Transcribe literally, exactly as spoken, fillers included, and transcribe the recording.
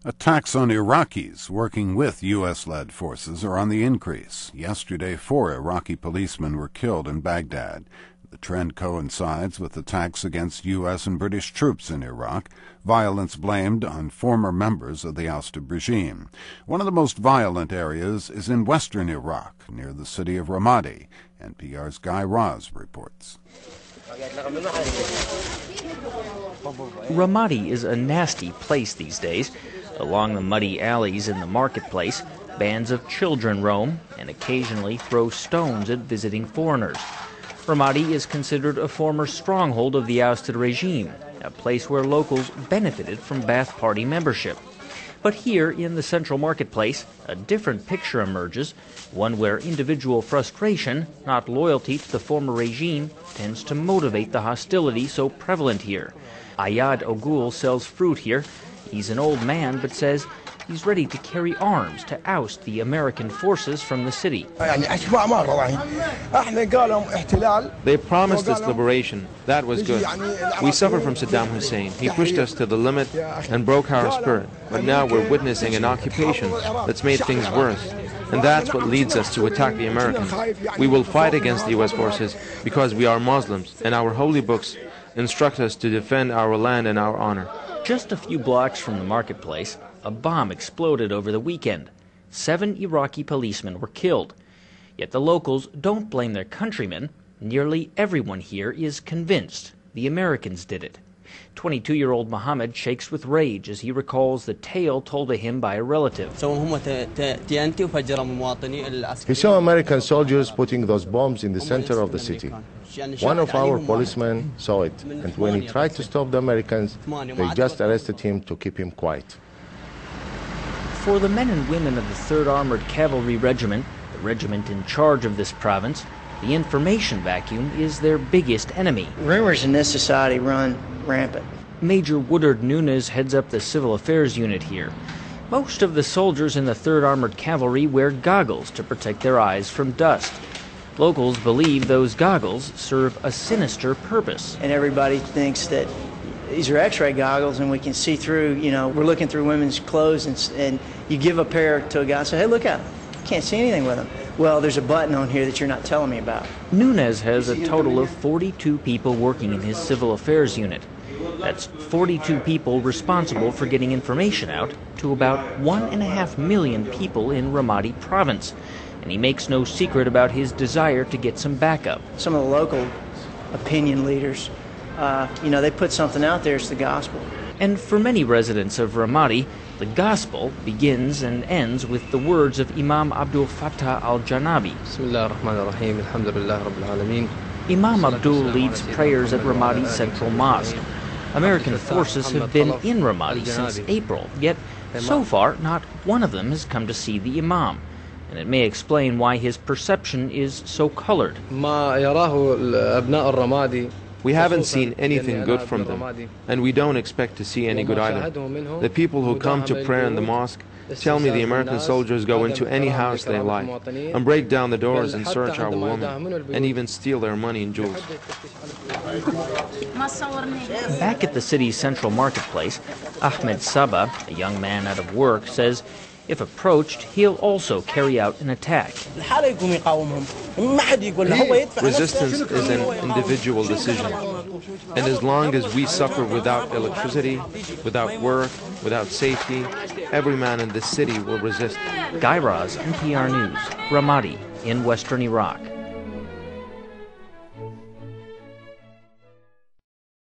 Attacks on Iraqis working with U S-led forces are on the increase. Yesterday, four Iraqi policemen were killed in Baghdad. The trend coincides with attacks against U S and British troops in Iraq, violence blamed on former members of the ousted regime. One of the most violent areas is in western Iraq, near the city of Ramadi. N P R's Guy Raz reports. Ramadi is a nasty place these days. Along the muddy alleys in the marketplace, bands of children roam and occasionally throw stones at visiting foreigners. Ramadi is considered a former stronghold of the ousted regime, a place where locals benefited from Ba'ath Party membership. But here in the central marketplace, a different picture emerges, one where individual frustration, not loyalty to the former regime, tends to motivate the hostility so prevalent here. Ayad Ogul sells fruit here. He's an old man, but says he's ready to carry arms to oust the American forces from the city. They promised us liberation. That was good. We suffered from Saddam Hussein. He pushed us to the limit and broke our spirit. But now we're witnessing an occupation that's made things worse. And that's what leads us to attack the Americans. We will fight against the U S forces because we are Muslims, and our holy books instruct us to defend our land and our honor. Just a few blocks from the marketplace, a bomb exploded over the weekend. Seven Iraqi policemen were killed. Yet the locals don't blame their countrymen. Nearly everyone here is convinced the Americans did it. twenty-two-year-old Mohammed shakes with rage as he recalls the tale told to him by a relative. He saw American soldiers putting those bombs in the center of the city. One of our policemen saw it, and when he tried to stop the Americans, they just arrested him to keep him quiet. For the men and women of the third Armored Cavalry Regiment, the regiment in charge of this province, the information vacuum is their biggest enemy. Rumors in this society run rampant. Major Woodard Nunes heads up the Civil Affairs Unit here. Most of the soldiers in the third Armored Cavalry wear goggles to protect their eyes from dust. Locals believe those goggles serve a sinister purpose. And everybody thinks that these are x-ray goggles and we can see through, you know, we're looking through women's clothes, and, and you give a pair to a guy and say, hey, look out, can't see anything with them. Well, there's a button on here that you're not telling me about. Nunes has a total of forty-two people working in his Civil Affairs Unit. That's forty-two people responsible for getting information out to about one and a half million people in Ramadi province. And he makes no secret about his desire to get some backup. Some of the local opinion leaders, uh, you know, they put something out there, it's the gospel. And for many residents of Ramadi, the gospel begins and ends with the words of Imam Abdul Fattah al-Janabi. Imam Abdul leads prayers at Ramadi Central Mosque. American forces have been in Ramadi since April, yet so far not one of them has come to see the Imam. And it may explain why his perception is so colored. We haven't seen anything good from them, and we don't expect to see any good either. The people who come to prayer in the mosque tell me the American soldiers go into any house they like and break down the doors and search our women and even steal their money and jewels. Back at the city's central marketplace, Ahmed Saba, a young man out of work, says if approached, he'll also carry out an attack. Resistance is an individual decision. And as long as we suffer without electricity, without work, without safety, every man in this city will resist. Guy Raz, N P R News, Ramadi in western Iraq.